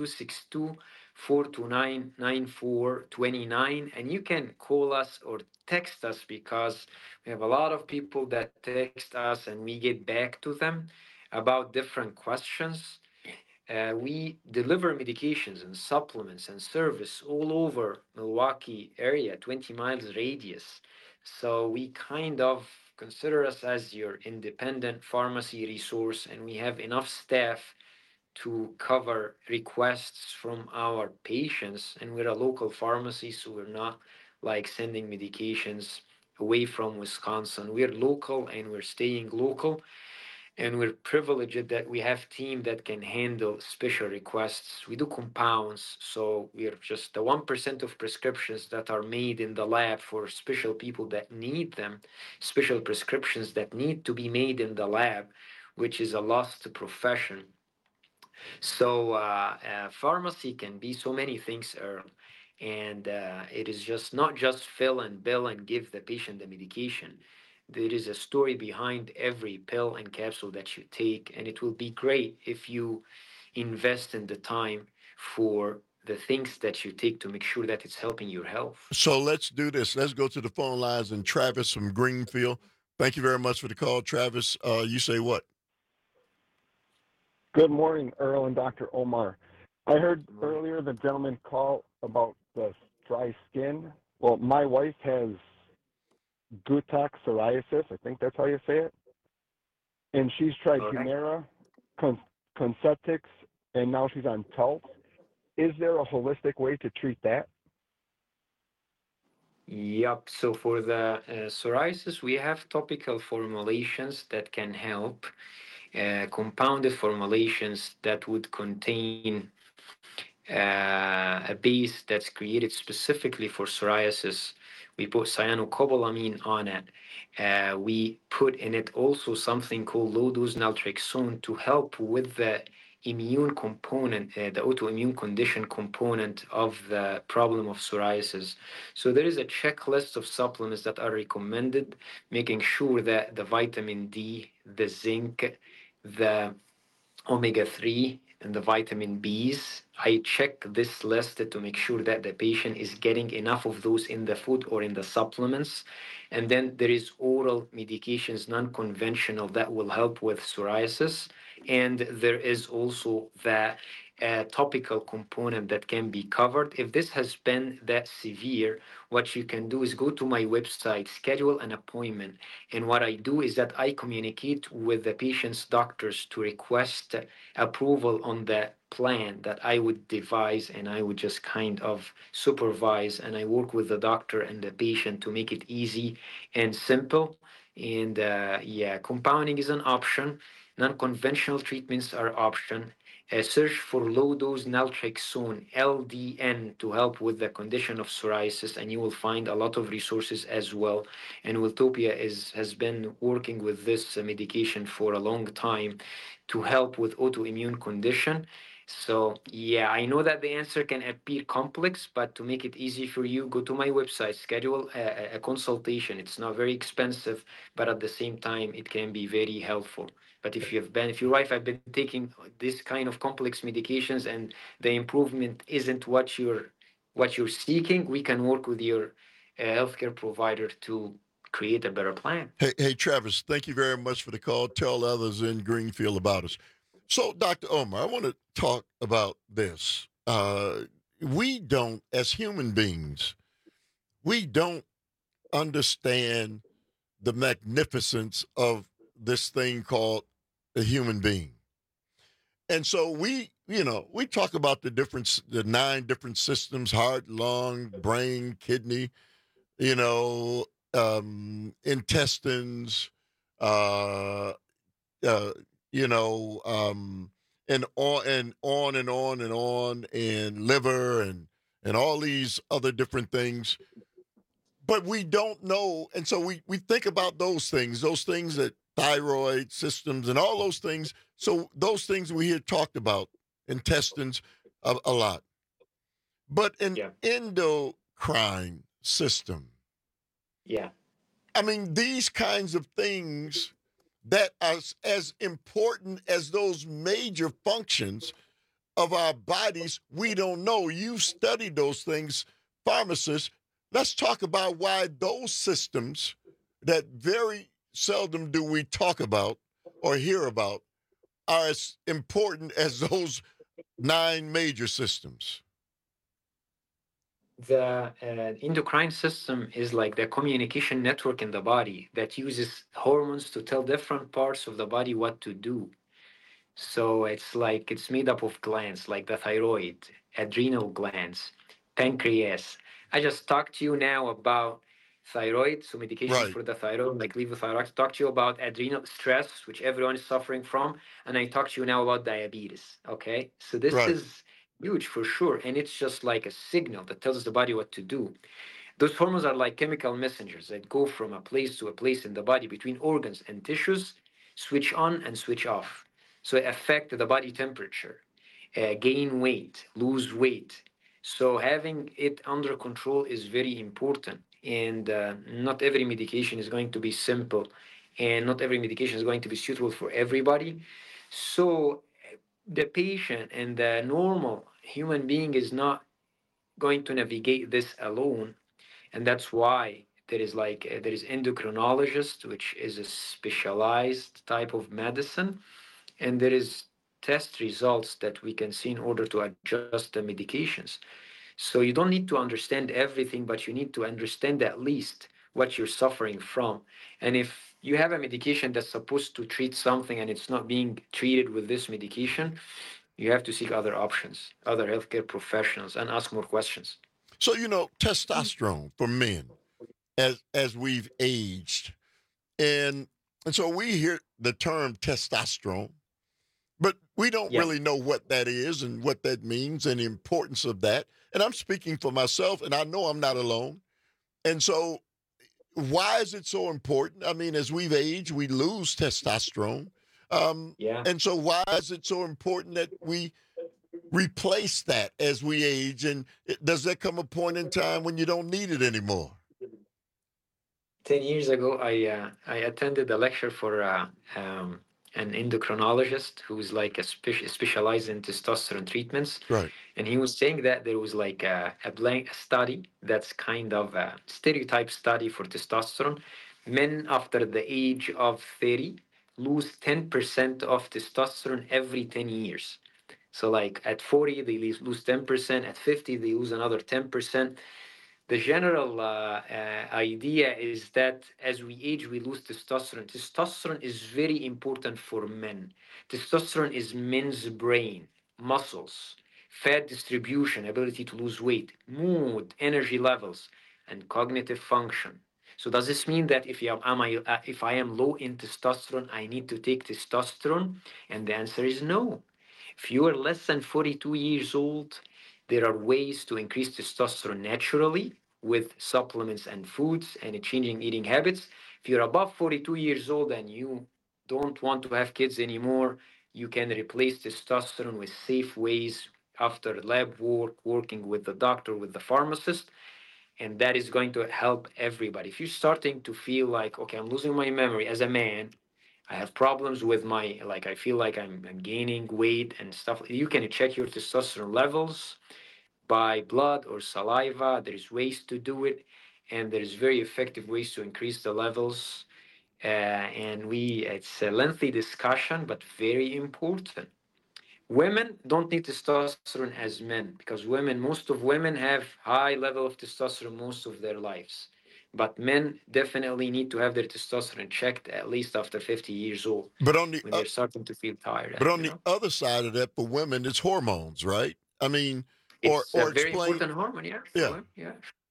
262-429-9429. And you can call us or text us, because we have a lot of people that text us and we get back to them about different questions. We deliver medications and supplements and service all over Milwaukee area, 20 miles radius. So we kind of consider us as your independent pharmacy resource, and we have enough staff to cover requests from our patients. And we're a local pharmacy, so we're not like sending medications away from Wisconsin. We're local and we're staying local. And we're privileged that we have team that can handle special requests. We do compounds, so we're just the 1% of prescriptions that are made in the lab for special people that need them, special prescriptions that need to be made in the lab, which is a lost profession. So pharmacy can be so many things, Earl. And it is just not just fill and bill and give the patient the medication. There is a story behind every pill and capsule that you take, and it will be great if you invest in the time for the things that you take to make sure that it's helping your health. So let's do this. Let's go to the phone lines. And Travis from Greenfield, thank you very much for the call. Travis, you say what? Good morning, Earl and Dr. Omar. I heard earlier the gentleman call about the dry skin. Well, my wife has Guttac psoriasis, I think that's how you say it. And she's tried Humira, Conceptix, and now she's on Taltz. Is there a holistic way to treat that? Yep. So for the psoriasis, we have topical formulations that can help, compounded formulations that would contain a base that's created specifically for psoriasis. We put cyanocobalamin on it. We put in it also something called low-dose naltrexone to help with the immune component, the autoimmune condition component of the problem of psoriasis. So there is a checklist of supplements that are recommended, making sure that the vitamin D, the zinc, the omega-3, and the vitamin Bs, I check this list to make sure that the patient is getting enough of those in the food or in the supplements. And then there is oral medications, non-conventional, that will help with psoriasis. And there is also the topical component that can be covered. If this has been that severe, what you can do is go to my website, schedule an appointment. And what I do is that I communicate with the patient's doctors to request approval on the plan that I would devise, and I would just kind of supervise, and I work with the doctor and the patient to make it easy and simple. And compounding is an option. Non-conventional treatments are option. Search for low-dose naltrexone, LDN, to help with the condition of psoriasis, and you will find a lot of resources as well. And Wiltopia has been working with this medication for a long time to help with autoimmune condition. So, I know that the answer can appear complex, but to make it easy for you, go to my website, schedule a consultation. It's not very expensive, but at the same time, it can be very helpful. But if your wife have been taking this kind of complex medications and the improvement isn't what you're seeking, we can work with your healthcare provider to create a better plan. Hey, Travis, thank you very much for the call. Tell others in Greenfield about us. So, Dr. Omar, I want to talk about this. We don't, as human beings, we don't understand the magnificence of this thing called a human being. And so we we talk about the 9 different systems: heart, lung, brain, kidney, intestines, uh, you know, and on and on and on, and liver and all these other different things. But we don't know, and so we think about those things that thyroid systems and all those things. So those things we hear talked about, intestines, a lot. But an endocrine system. Yeah. I mean, these kinds of things that are as important as those major functions of our bodies, we don't know. You've studied those things, pharmacists. Let's talk about why those systems that very seldom do we talk about or hear about are as important as those 9 major systems. The endocrine system is like the communication network in the body that uses hormones to tell different parts of the body what to do. So it's made up of glands like the thyroid, adrenal glands, pancreas. I just talked to you now about thyroid, so medication for the thyroid, like levothyroxine. Talked to you about adrenal stress, which everyone is suffering from, and I talked to you now about diabetes. Okay, so this is huge for sure, and it's just like a signal that tells the body what to do. Those hormones are like chemical messengers that go from a place to a place in the body between organs and tissues, switch on and switch off. So it affects the body temperature, gain weight, lose weight. So having it under control is very important. And not every medication is going to be simple, and not every medication is going to be suitable for everybody. So the patient and the normal human being is not going to navigate this alone. And that's why there is endocrinologist, which is a specialized type of medicine. And there is test results that we can see in order to adjust the medications. So you don't need to understand everything, but you need to understand at least what you're suffering from. And if you have a medication that's supposed to treat something and it's not being treated with this medication, you have to seek other options, other healthcare professionals, and ask more questions. So, testosterone for men as we've aged. And so we hear the term testosterone, but we don't really know what that is and what that means and the importance of that. And I'm speaking for myself, and I know I'm not alone. And so why is it so important? I mean, as we've aged, we lose testosterone. And so why is it so important that we replace that as we age? And does there come a point in time when you don't need it anymore? 10 years ago, I attended a lecture for an endocrinologist who's like specialized in testosterone treatments. Right. And he was saying that there was like a blank study that's kind of a stereotype study for testosterone. Men after the age of 30 lose 10% of testosterone every 10 years. So like at 40, they lose 10%. At 50, they lose another 10%. The general idea is that as we age, we lose testosterone. Testosterone is very important for men. Testosterone is men's brain, muscles, fat distribution, ability to lose weight, mood, energy levels, and cognitive function. So does this mean that if I am low in testosterone, I need to take testosterone? And the answer is no. If you are less than 42 years old, there are ways to increase testosterone naturally with supplements and foods and changing eating habits. If you're above 42 years old and you don't want to have kids anymore, you can replace testosterone with safe ways after lab work, working with the doctor, with the pharmacist, and that is going to help everybody. If you're starting to feel like, okay, I'm losing my memory as a man, I have problems with I feel like I'm gaining weight and stuff, you can check your testosterone levels by blood or saliva. There's ways to do it, and there's very effective ways to increase the levels. It's a lengthy discussion, but very important. Women don't need testosterone as men, because most of women have high level of testosterone most of their lives. But men definitely need to have their testosterone checked at least after 50 years old. But on the when they're starting to feel tired. But on the other side of that, for women, it's hormones, right? I mean, It's or a very explain. important hormone, yeah. Yeah. Yeah.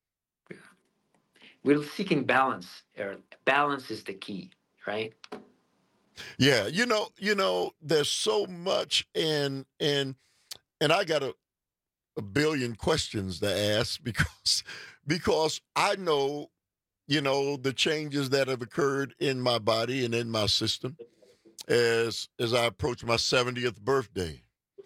We're seeking balance. Balance is the key, right? Yeah, you know, there's so much, and I got a billion questions to ask because I know, you know, the changes that have occurred in my body and in my system as I approach my 70th birthday,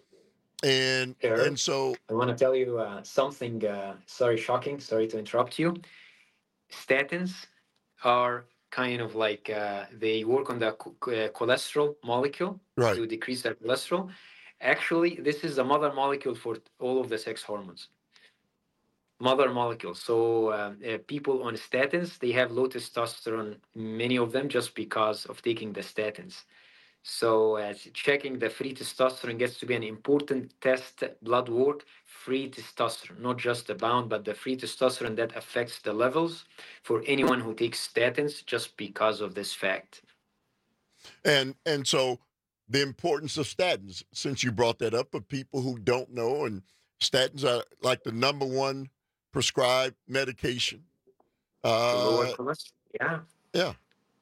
and so I want to tell you something. Shocking. Sorry to interrupt you. Statins are kind of like they work on the cholesterol molecule to decrease that cholesterol. Actually, this is a mother molecule for all of the sex hormones. Mother molecule. So people on statins, they have low testosterone, many of them, just because of taking the statins. So checking the free testosterone gets to be an important test, blood work, free testosterone, not just the bound, but the free testosterone that affects the levels for anyone who takes statins just because of this fact. And so the importance of statins, since you brought that up, for people who don't know, and statins are like the number one prescribed medication. Lower cholesterol, yeah. Yeah.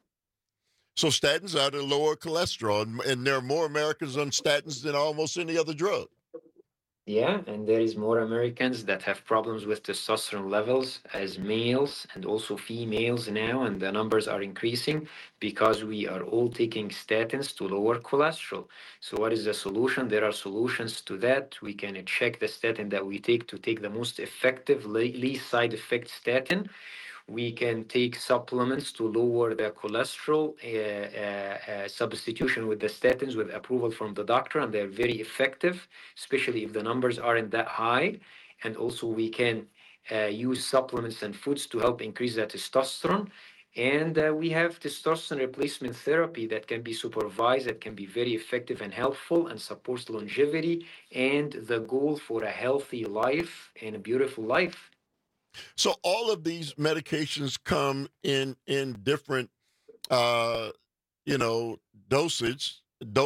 So statins are to lower cholesterol, and there are more Americans on statins than almost any other drug. Yeah, and there is more Americans that have problems with testosterone levels as males and also females now, and the numbers are increasing because we are all taking statins to lower cholesterol. So what is the solution? There are solutions to that. We can check the statin that we take to take the most effective, least side effect statin. We can take supplements to lower the cholesterol, substitution with the statins with approval from the doctor, and they're very effective, especially if the numbers aren't that high. And also we can use supplements and foods to help increase that testosterone. And we have testosterone replacement therapy that can be supervised, that can be very effective and helpful and supports longevity and the goal for a healthy life and a beautiful life. So all of these medications come in different, dosages,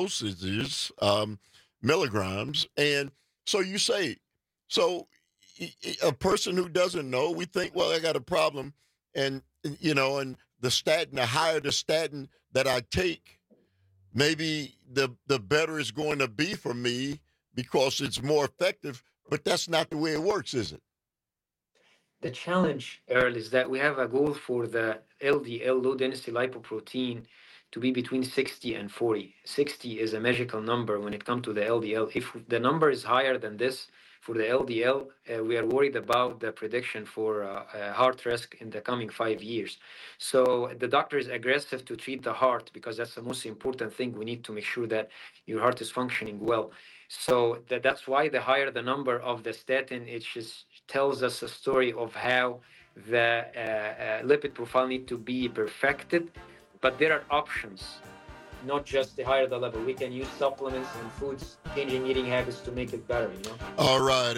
milligrams. And so you say, so a person who doesn't know, we think, well, I got a problem. And the statin, the higher the statin that I take, maybe the better it's going to be for me because it's more effective. But that's not the way it works, is it? The challenge, Earl, is that we have a goal for the LDL, low density lipoprotein, to be between 60 and 40. 60 is a magical number when it comes to the LDL. If the number is higher than this for the LDL, we are worried about the prediction for heart risk in the coming 5 years. So the doctor is aggressive to treat the heart because that's the most important thing. We need to make sure that your heart is functioning well. So that's why the higher the number of the statin, it just tells us a story of how the lipid profile need to be perfected. But there are options, not just the higher the level. We can use supplements and foods, changing eating habits to make it better, All right,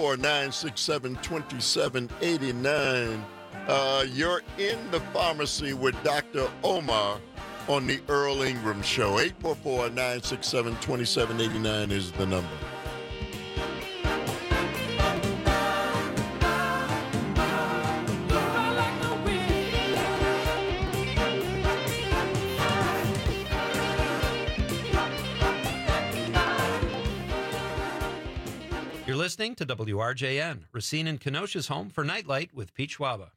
844-967-2789. You're in the pharmacy with Dr. Omar on the Earl Ingram Show. 844-967-2789 is the number. You're listening to WRJN, Racine and Kenosha's home for Nightlight with Pete Schwaba.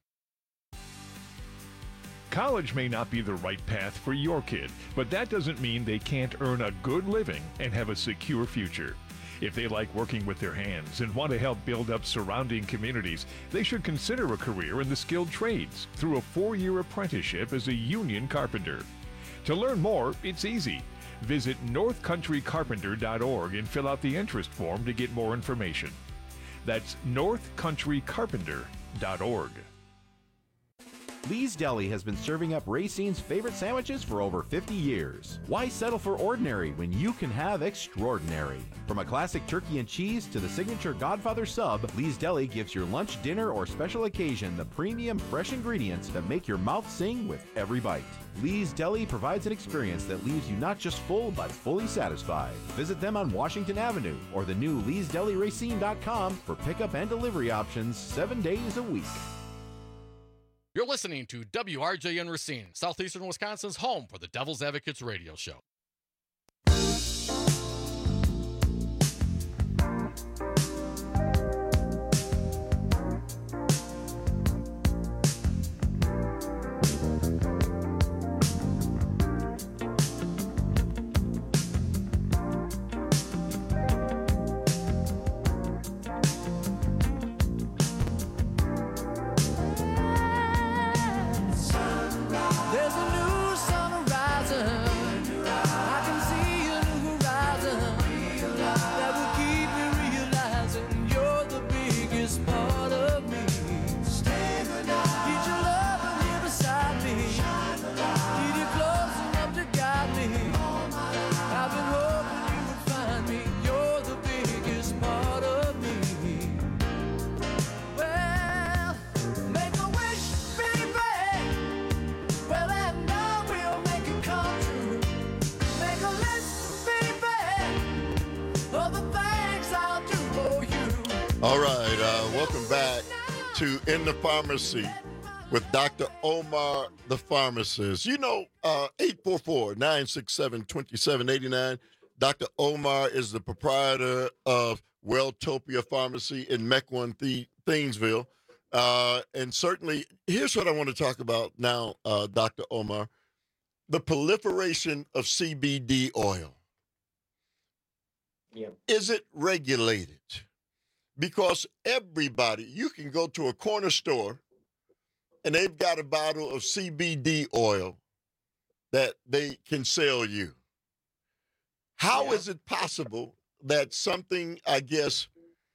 College may not be the right path for your kid, but that doesn't mean they can't earn a good living and have a secure future. If they like working with their hands and want to help build up surrounding communities, they should consider a career in the skilled trades through a 4-year apprenticeship as a union carpenter. To learn more, it's easy. Visit northcountrycarpenter.org and fill out the interest form to get more information. That's northcountrycarpenter.org. Lee's Deli has been serving up Racine's favorite sandwiches for over 50 years. Why settle for ordinary when you can have extraordinary? From a classic turkey and cheese to the signature Godfather sub, Lee's Deli gives your lunch, dinner, or special occasion the premium fresh ingredients that make your mouth sing with every bite. Lee's Deli provides an experience that leaves you not just full, but fully satisfied. Visit them on Washington Avenue or the new Lee'sDeliRacine.com for pickup and delivery options 7 days a week. You're listening to WRJN Racine, Southeastern Wisconsin's home for the Devil's Advocates radio show. There's a new sun rising. I can see a new horizon that will keep me realizing you're the biggest part of me. Stay the night. Need your love here beside me. Need you close enough to guide me. I've been hoping you would find me. You're the biggest part of me. Well, make a wish, baby. Well, and now we'll make it come true. Make a list, baby, of the things I'll do for you. All right, welcome back to In the Pharmacy with Dr. Omar, the pharmacist. 844-967-2789. Dr. Omar is the proprietor of Welltopia Pharmacy in Mequon, Thingsville. And certainly, here's what I want to talk about now, Dr. Omar. The proliferation of CBD oil. Yeah. Is it regulated? Because everybody, you can go to a corner store and they've got a bottle of CBD oil that they can sell you. How is it possible that something, I guess,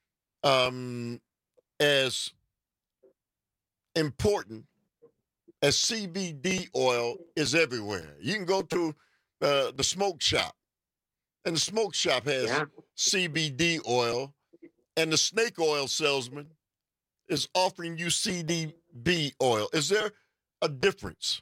as important as CBD oil is everywhere? You can go to the smoke shop, and the smoke shop has CBD oil, and the snake oil salesman is offering you CBD oil. Is there a difference?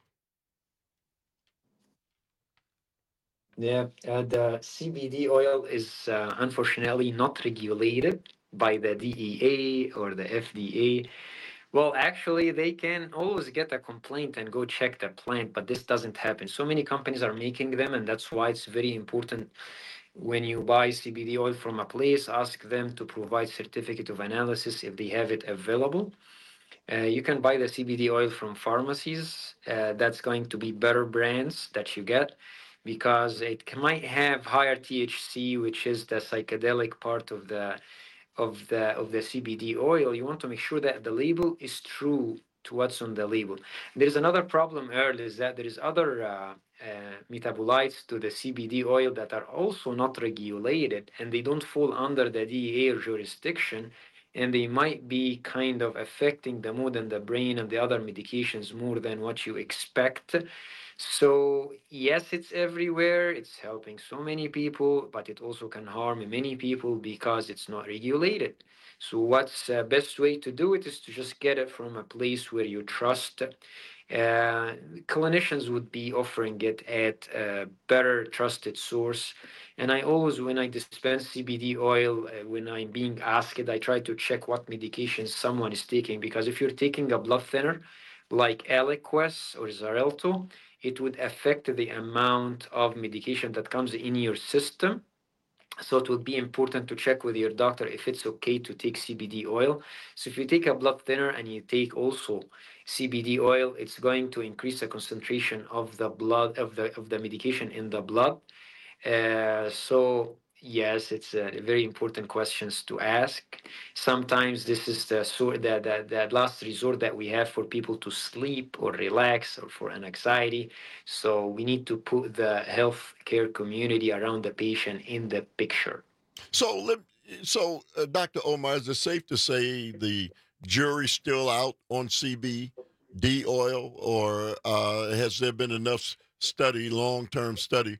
Yeah, the CBD oil is unfortunately not regulated by the DEA or the FDA. Well, actually, they can always get a complaint and go check the plant, but this doesn't happen. So many companies are making them, and that's why it's very important when you buy CBD oil from a place, ask them to provide certificate of analysis if they have it available. You can buy the CBD oil from pharmacies. That's going to be better brands that you get because it might have higher THC, which is the psychedelic part of the CBD oil. You want to make sure that the label is true to what's on the label. There's another problem, Earl, is that there is other metabolites to the CBD oil that are also not regulated, and they don't fall under the DEA jurisdiction, and they might be kind of affecting the mood and the brain and the other medications more than what you expect. So yes, it's everywhere. It's helping so many people, but it also can harm many people because it's not regulated. So what's the best way to do it is to just get it from a place where you trust. Clinicians would be offering it at a better trusted source. And I always, when I dispense CBD oil, when I'm being asked, I try to check what medications someone is taking, because if you're taking a blood thinner like Eliquis or Xarelto, it would affect the amount of medication that comes in your system. So it would be important to check with your doctor if it's okay to take CBD oil. So if you take a blood thinner and you take also CBD oil, it's going to increase the concentration of the blood of the medication in the blood. So yes, it's very important questions to ask. Sometimes this is the last resort that we have for people to sleep or relax or for an anxiety. So we need to put the healthcare community around the patient in the picture. So, Dr. Omar, is it safe to say the jury's still out on CBD CBD oil, or has there been enough study, long-term study,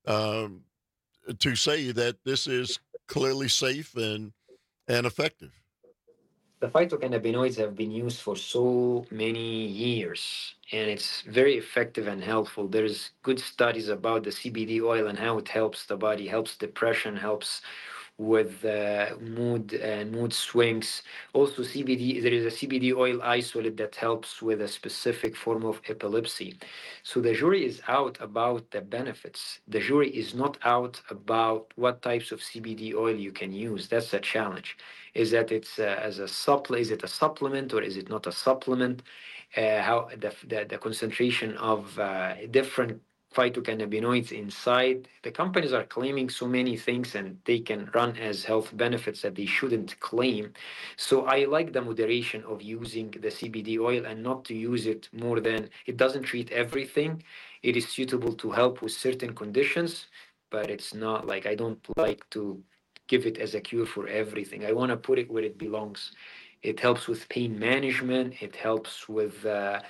to say that this is clearly safe and effective? The phytocannabinoids have been used for so many years, and it's very effective and helpful. There's good studies about the CBD oil and how it helps the body, helps depression, helps with mood and mood swings. Also CBD, there is a CBD oil isolate that helps with a specific form of epilepsy. So the jury is out about the benefits. The jury is not out about what types of CBD oil you can use. That's a challenge. Is that it's as a is it a supplement or is it not a supplement? How the concentration of different phytocannabinoids inside. The companies are claiming so many things, and they can run as health benefits that they shouldn't claim. So I like the moderation of using the CBD oil and not to use it more than, it doesn't treat everything. It is suitable to help with certain conditions, but it's not like, I don't like to give it as a cure for everything. I want to put it where it belongs. It helps with pain management. It helps with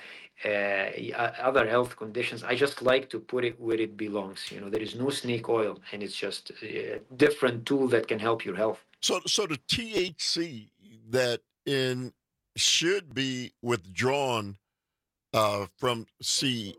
other health conditions. I just like to put it where it belongs. You know, there is no snake oil, and it's just a different tool that can help your health. So the THC that should be withdrawn from the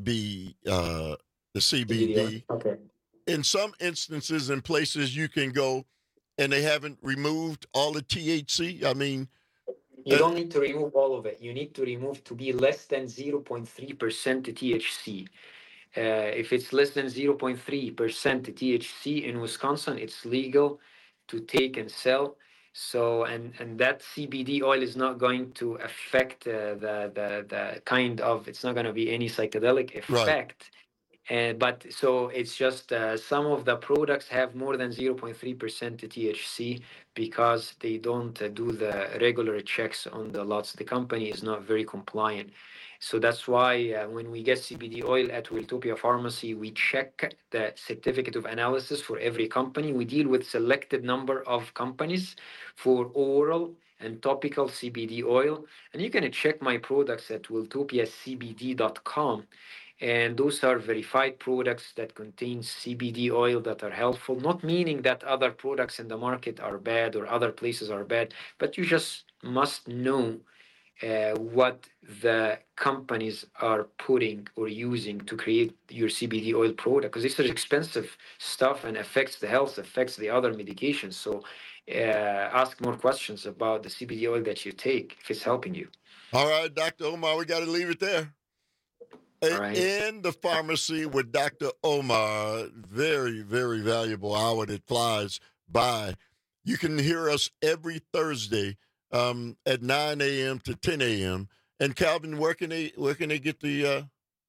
CBD. Okay. In some instances, in places you can go, and they haven't removed all the THC. I mean, you don't need to remove all of it. You need to remove to be less than 0.3% THC. If it's less than 0.3% THC in Wisconsin, it's legal to take and sell. So, and that CBD oil is not going to affect the kind of, it's not going to be any psychedelic effect. Right. But so it's just some of the products have more than 0.3% THC because they don't do the regular checks on the lots. The company is not very compliant. So that's why when we get CBD oil at Wiltopia Pharmacy, we check the certificate of analysis for every company. We deal with selected number of companies for oral and topical CBD oil. And you can check my products at wiltopiacbd.com. And those are verified products that contain CBD oil that are helpful, not meaning that other products in the market are bad or other places are bad, but you just must know what the companies are putting or using to create your CBD oil product, because this is expensive stuff and affects the health, affects the other medications. So ask more questions about the CBD oil that you take if it's helping you. All right, Dr. Omar, we got to leave it there. Right. In the pharmacy with Dr. Omar, very, very valuable hour that flies by. You can hear us every Thursday at 9 a.m. to 10 a.m. And Calvin, where can they get the?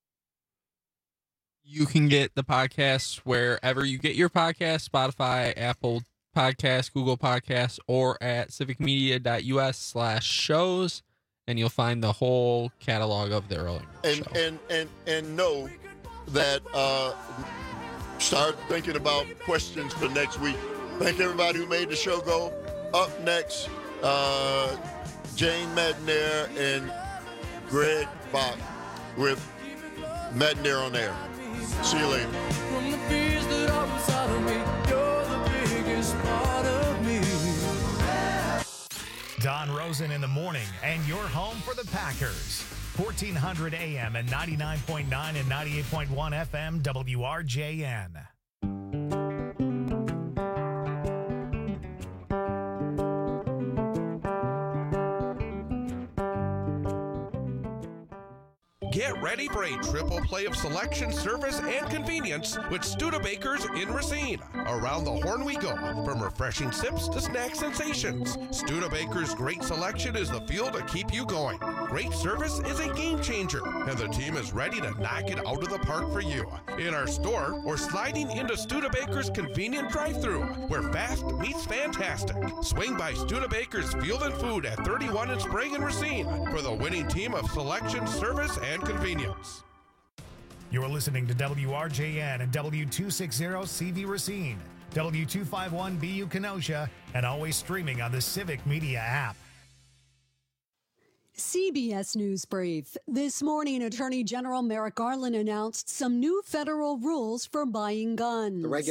You can get the podcasts wherever you get your podcasts: Spotify, Apple Podcasts, Google Podcasts, or at civicmedia.us/shows. And you'll find the whole catalog of the early show. And know that start thinking about questions for next week. Thank everybody who made the show go. Up next, Jane Madnair and Greg Bach with Madnair on Air. See you later. From the fears that are inside of me, you're the biggest part of me. Don Rosen in the morning, and your home for the Packers. 1400 AM and 99.9 and 98.1 FM WRJN. Get ready for a triple play of selection, service, and convenience with Studebakers in Racine. Around the horn we go, from refreshing sips to snack sensations. Studebakers' great selection is the fuel to keep you going. Great service is a game changer, and the team is ready to knock it out of the park for you. In our store, or sliding into Studebakers' convenient drive-thru, where fast meets fantastic. Swing by Studebakers Field and Food at 31 and Sprague in Racine for the winning team of selection, service, and convenience. You're listening to WRJN and W260CV Racine, W251BU Kenosha, and always streaming on the Civic Media app. CBS News Brief. This morning, Attorney General Merrick Garland announced some new federal rules for buying guns.